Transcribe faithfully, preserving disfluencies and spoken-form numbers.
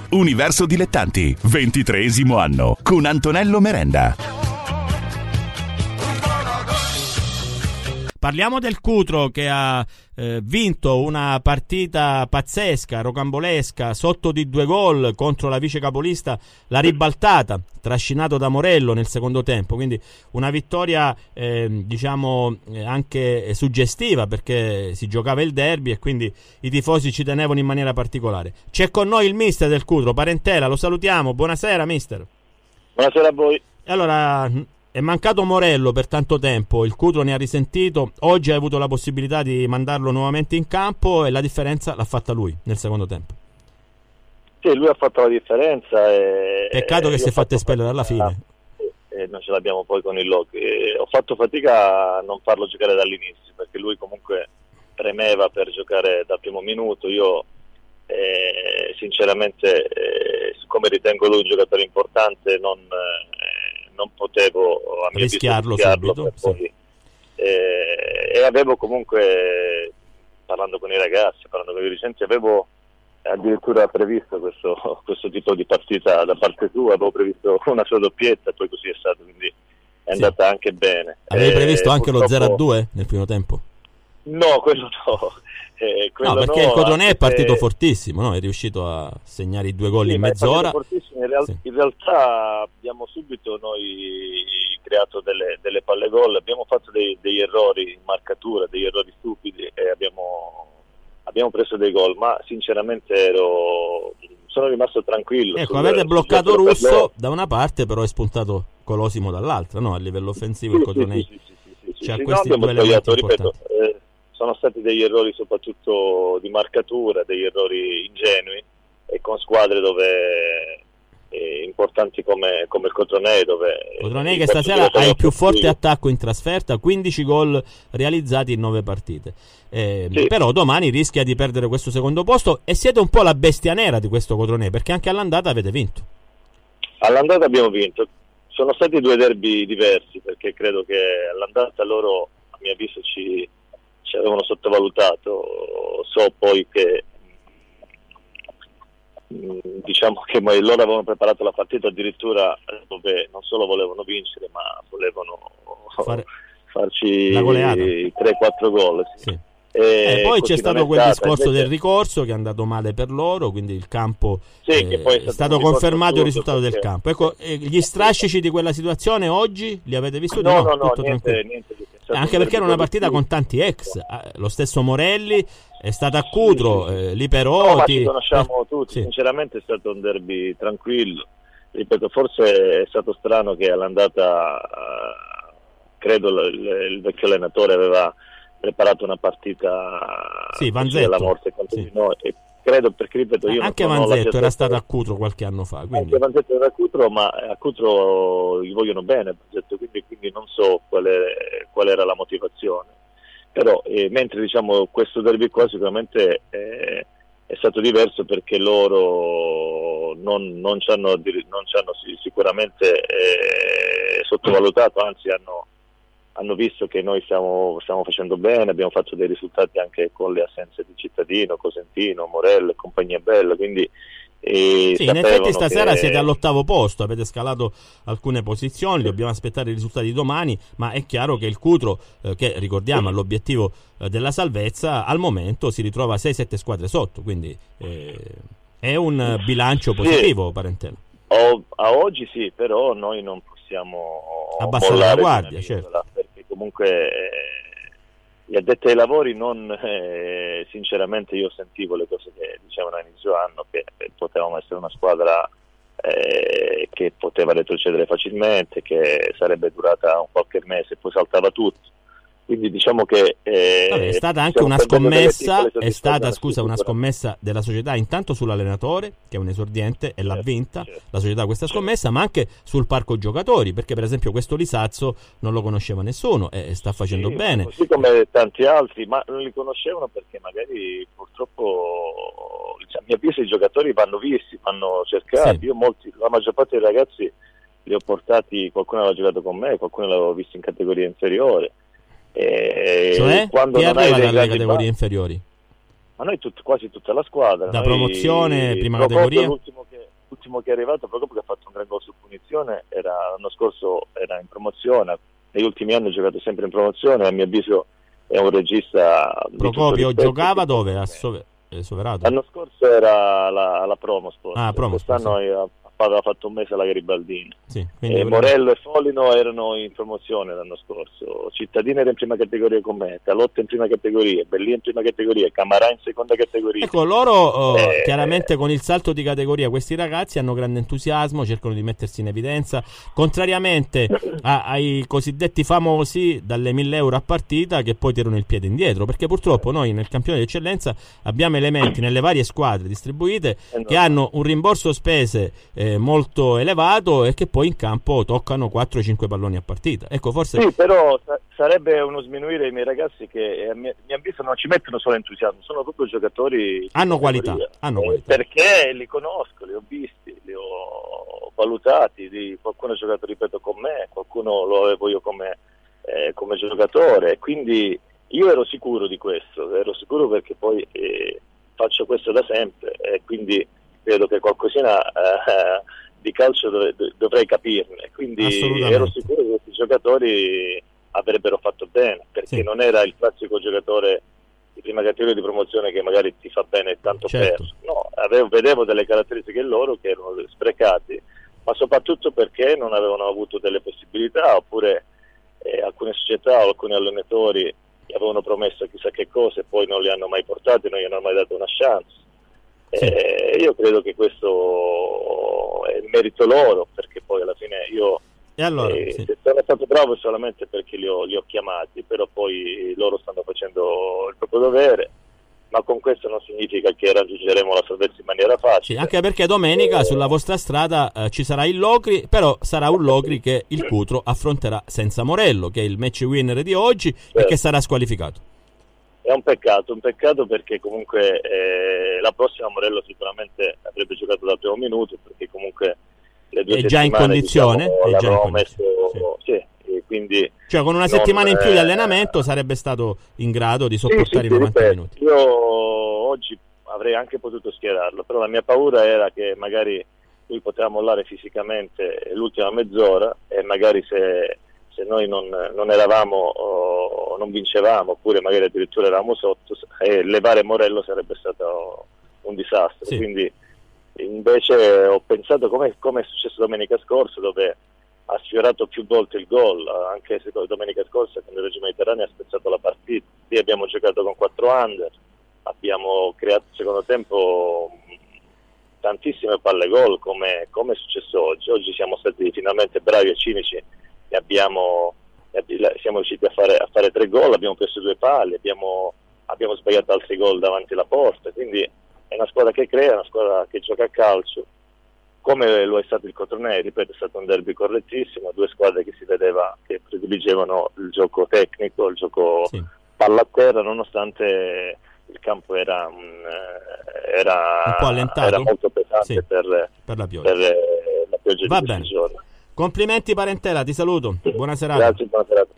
Universo Dilettanti, ventitreesimo anno, con Antonello Merenda. Parliamo del Cutro che ha eh, vinto una partita pazzesca, rocambolesca, sotto di due gol contro la vice capolista, la ribaltata, trascinato da Morello nel secondo tempo, quindi una vittoria eh, diciamo eh, anche suggestiva, perché si giocava il derby e quindi i tifosi ci tenevano in maniera particolare. C'è con noi il mister del Cutro, Parentela, lo salutiamo, buonasera mister. Buonasera a voi. Allora, è mancato Morello per tanto tempo, il Cutro ne ha risentito, oggi ha avuto la possibilità di mandarlo nuovamente in campo e la differenza l'ha fatta lui nel secondo tempo. Sì, lui ha fatto la differenza. E, Peccato che si è fatto espellere alla fine. E, e noi ce l'abbiamo poi con il Log. E ho fatto fatica a non farlo giocare dall'inizio, perché lui comunque premeva per giocare dal primo minuto. Io eh, sinceramente, eh, siccome ritengo lui un giocatore importante, non... Eh, non potevo a mio rischiarlo, rischiarlo subito poi, sì. eh, e avevo comunque, parlando con i ragazzi, parlando con i dirigenti, avevo addirittura previsto questo, questo tipo di partita da parte sua, avevo previsto una sua doppietta e poi così è stato, quindi è andata sì. anche bene. Avevi eh, previsto anche purtroppo... lo zero a due nel primo tempo? No, quello no. Eh, quello no, perché no, il Cotronè è partito se... fortissimo, no? È riuscito a segnare i due gol sì, in mezz'ora. In, real- sì. in realtà abbiamo subito noi creato delle, delle palle gol, abbiamo fatto dei, degli errori in marcatura, degli errori stupidi e abbiamo, abbiamo preso dei gol, ma sinceramente ero, sono rimasto tranquillo. Ecco, sul, avete bloccato Russo da una parte, però è spuntato Colosimo dall'altra, no? A livello offensivo sì, il Cotronè sì, sì, sì, sì, sì, c'ha sì, questi no, due elementi ripeto, importanti. eh, sono stati degli errori soprattutto di marcatura, degli errori ingenui, e con squadre dove eh, importanti come, come il Cotronè, dove Cotronè che stasera ha il più forte attacco in trasferta, quindici gol realizzati in nove partite. Eh, sì. Però domani rischia di perdere questo secondo posto e siete un po' la bestia nera di questo Cotronè, perché anche all'andata avete vinto. All'andata abbiamo vinto. Sono stati due derby diversi, perché credo che all'andata loro, a mio avviso, ci ci avevano sottovalutato. So poi che diciamo che loro avevano preparato la partita addirittura dove non solo volevano vincere, ma volevano Fare farci tre quattro gol. Sì. Sì. E, e poi c'è stato quel stata, discorso invece... del ricorso che è andato male per loro, quindi il campo sì, eh, che poi è stato, è stato confermato il risultato perché... del campo. Ecco, eh, gli strascici di quella situazione oggi li avete vissuti? No, no, no, no, tutto niente, niente, eh, anche perché era una partita con tanti ex, eh, lo stesso Morelli è stato a Cutro, eh, Liperoti. No, ma ci conosciamo eh, tutti, sì. Sinceramente è stato un derby tranquillo. Ripeto, forse è stato strano che all'andata uh, credo l- l- il vecchio allenatore aveva preparato una partita sì, Vanzetto, della morte contro sì. di noi, e credo, perché ripeto io anche non Vanzetto era stato a Cutro qualche anno fa, quindi... anche Vanzetto era a Cutro, ma a Cutro gli vogliono bene Vanzetto, quindi, quindi non so qual, è, qual era la motivazione, però eh, mentre diciamo questo derby qua sicuramente eh, è stato diverso, perché loro non, non ci hanno, non ci hanno sicuramente eh, sottovalutato, anzi hanno hanno visto che noi stiamo, stiamo facendo bene, abbiamo fatto dei risultati anche con le assenze di Cittadino, Cosentino, Morello e compagnia bella, quindi eh, sì, in effetti stasera che... siete all'ottavo posto, avete scalato alcune posizioni, dobbiamo aspettare i risultati di domani, ma è chiaro che il Cutro, eh, che ricordiamo è l'obiettivo eh, della salvezza, al momento si ritrova sei sette squadre sotto, quindi eh, è un bilancio positivo, sì. Parentela. O, a oggi sì, però noi non possiamo abbassare la guardia, certo. Perché comunque eh, gli addetti ai lavori non eh, sinceramente io sentivo le cose che dicevano a inizio anno, che eh, potevamo essere una squadra eh, che poteva retrocedere facilmente, che sarebbe durata un qualche mese e poi saltava tutto. Quindi diciamo che eh, Vabbè, è stata anche una scommessa, è stata scusa una scommessa della società intanto sull'allenatore che è un esordiente e l'ha certo, vinta certo. la società questa scommessa, certo. ma anche sul parco giocatori, perché per esempio questo Lisazzo non lo conosceva nessuno e sta facendo sì, bene, così come tanti altri, ma non li conoscevano perché magari purtroppo diciamo, a mio avviso i giocatori vanno visti, vanno cercati. Sì. Io molti, la maggior parte dei ragazzi li ho portati, qualcuno aveva giocato con me, qualcuno l'avevo visto in categoria inferiore. Eh, cioè quando chi non arriva hai dalle categorie base, inferiori? ma noi tut, quasi tutta la squadra. Da noi, promozione, prima Procopio, categoria? L'ultimo che, l'ultimo che è arrivato, proprio che ha fatto un gran gol su punizione, era, l'anno scorso era in promozione, negli ultimi anni ha giocato sempre in promozione, a mio avviso è un regista. Procopio giocava dove? A Sove- eh, Soverato? L'anno scorso era la, la Promosport, ah, Promosport, quest'anno sì. ha, ha fatto un mese alla Garibaldini. Sì, E Morello e Folino erano in promozione l'anno scorso, Cittadini era in prima categoria con me, Calotta in prima categoria, Bellia in prima categoria, Camarà in seconda categoria. Ecco, loro oh, eh, chiaramente con il salto di categoria questi ragazzi hanno grande entusiasmo, cercano di mettersi in evidenza, contrariamente a, ai cosiddetti famosi dalle mille euro a partita che poi tirano il piede indietro, perché purtroppo noi nel campione di eccellenza abbiamo elementi nelle varie squadre distribuite che hanno un rimborso spese eh, molto elevato e che poi in campo toccano quattro cinque palloni a partita. Ecco, forse sì, però sa- sarebbe uno sminuire i miei ragazzi che a mio avviso non ci mettono solo entusiasmo, sono proprio giocatori hanno qualità, hanno eh, qualità, perché li conosco, li ho visti, li ho valutati, di, qualcuno ha giocato, ripeto, con me, qualcuno lo avevo io come, eh, come giocatore, quindi io ero sicuro di questo, ero sicuro perché poi eh, faccio questo da sempre e quindi credo che qualcosina eh, di calcio dov- dovrei capirne, quindi ero sicuro che questi giocatori avrebbero fatto bene, perché sì. non era il classico giocatore di prima categoria di promozione che magari ti fa bene tanto certo. perso, no, avevo, vedevo delle caratteristiche loro che erano sprecati, ma soprattutto perché non avevano avuto delle possibilità, oppure eh, alcune società o alcuni allenatori gli avevano promesso chissà che cose e poi non li hanno mai portati, non gli hanno mai dato una chance. Sì. Eh, io credo che questo è il merito loro, perché poi alla fine io e allora, eh, sì. se sono stato bravo solamente perché li ho, li ho chiamati, però poi loro stanno facendo il proprio dovere, ma con questo non significa che raggiungeremo la salvezza in maniera facile. Sì, anche perché domenica sulla vostra strada eh, ci sarà il Locri, però sarà un Locri che il Cutro affronterà senza Morello, che è il match winner di oggi, certo. E che sarà squalificato. È un peccato, un peccato perché comunque eh, la prossima Morello sicuramente avrebbe giocato dal primo minuto, perché comunque le due è già in condizione, diciamo, è già in messo, condizione. Sì. Sì, e quindi cioè con una non, settimana in più di eh, allenamento sarebbe stato in grado di sopportare sì, sì, i novanta ripeto, minuti. Io oggi avrei anche potuto schierarlo, però la mia paura era che magari lui poteva mollare fisicamente l'ultima mezz'ora e magari se se noi non, non eravamo o non vincevamo, oppure magari addirittura eravamo sotto, e levare Morello sarebbe stato un disastro. Sì. Quindi invece ho pensato come, come è successo domenica scorsa, dove ha sfiorato più volte il gol, anche se domenica scorsa con il Reggio Mediterraneo ha spezzato la partita. Sì, abbiamo giocato con quattro under, abbiamo creato il secondo tempo tantissime palle gol, come, come è successo oggi. Oggi siamo stati finalmente bravi e cinici, e abbiamo, siamo riusciti a fare, a fare tre gol, abbiamo preso due pali, abbiamo, abbiamo sbagliato altri gol davanti alla porta, quindi è una squadra che crea, una squadra che gioca a calcio, come lo è stato il Cotrone. Ripeto, è stato un derby correttissimo, due squadre che si vedeva che prediligevano il gioco tecnico, il gioco sì. palla a terra, nonostante il campo era, un, era, un po' allentato, era molto pesante sì, per, per la pioggia, per la pioggia Va di bene. questi giorni. Complimenti Parentela, ti saluto, buona serata. Grazie, buona serata.